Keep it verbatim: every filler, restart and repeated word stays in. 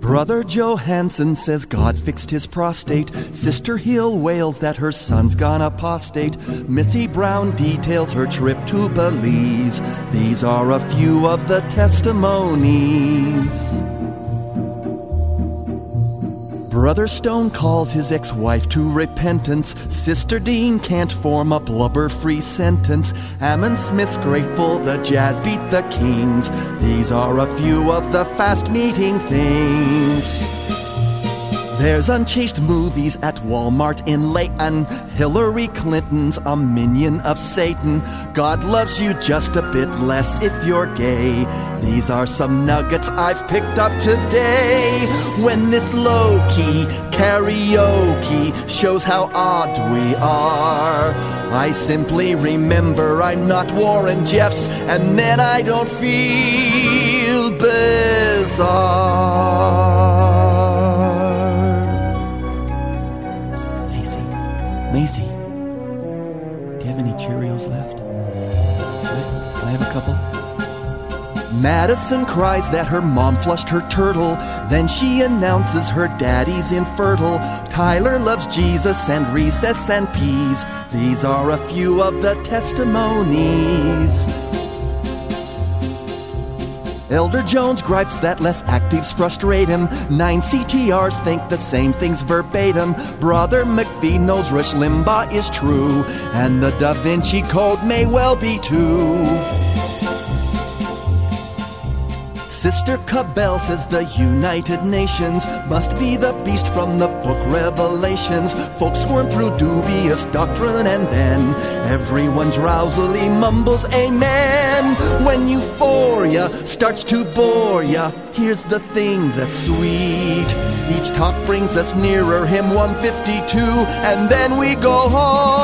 Brother Johansson says God fixed his prostate. Sister Hill wails that her son's gone apostate. Missy Brown details her trip to Belize. These are a few of the testimonies. Brother Stone calls his ex-wife to repentance. Sister Dean can't form a blubber-free sentence. Ammon Smith's grateful the Jazz beat the Kings. These are a few of the fast-meeting things. There's unchaste movies at Walmart in Layton. Hillary Clinton's a minion of Satan. God loves you just a bit less if you're gay. These are some nuggets I've picked up today. When this low-key karaoke shows how odd we are, I simply remember I'm not Warren Jeffs, and then I don't feel bizarre. Macy, do you have any Cheerios left? Can I, can I have a couple? Madison cries that her mom flushed her turtle. Then she announces her daddy's infertile. Tyler loves Jesus and recess and peas. These are a few of the testimonies. Elder Jones gripes that less actives frustrate him. Nine C T Rs think the same things verbatim. Brother McPhee knows Rush Limbaugh is true, and the Da Vinci Code may well be too. Sister Cabell says the United Nations must be the beast from the book Revelations. Folks squirm through dubious doctrine and then everyone drowsily mumbles amen. When euphoria starts to bore ya, here's the thing that's sweet. Each talk brings us nearer hymn one fifty-two, and then we go home